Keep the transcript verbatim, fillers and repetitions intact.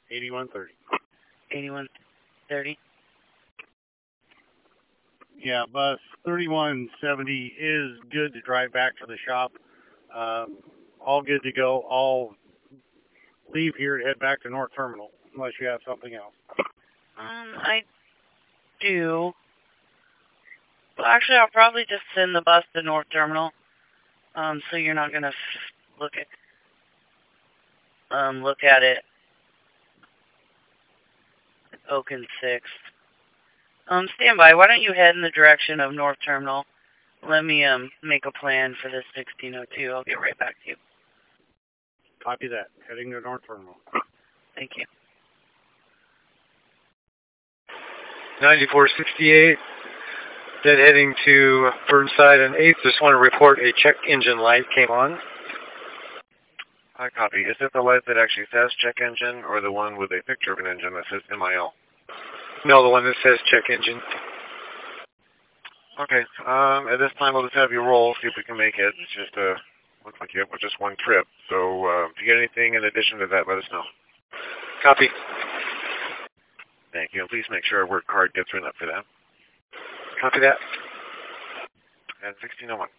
eighty-one thirty. eighty-one thirty. Yeah, bus thirty-one seventy is good to drive back to the shop. Um, all good to go. I'll leave here to head back to North Terminal, unless you have something else. Um, I do. Well, actually, I'll probably just send the bus to North Terminal, um, so you're not gonna look at um look at it. Oak and Sixth. Um, stand by. Why don't you head in the direction of North Terminal? Let me um make a plan for this sixteen oh two. I'll get right back to you. Copy that. Heading to North Terminal. Thank you. ninety-four sixty-eight. Dead heading to Burnside and eighth. Just want to report a check engine light came on. I copy. Is it the light that actually says check engine, or the one with a picture of an engine that says M I L? No, the one that says check engine. Okay. Um, at this time, we'll just have you roll, see if we can make it. It's just uh, looks like you have just one trip. So uh, if you get anything in addition to that, let us know. Copy. Thank you. And please make sure a work card gets written up for that. Copy that. And sixteen oh one.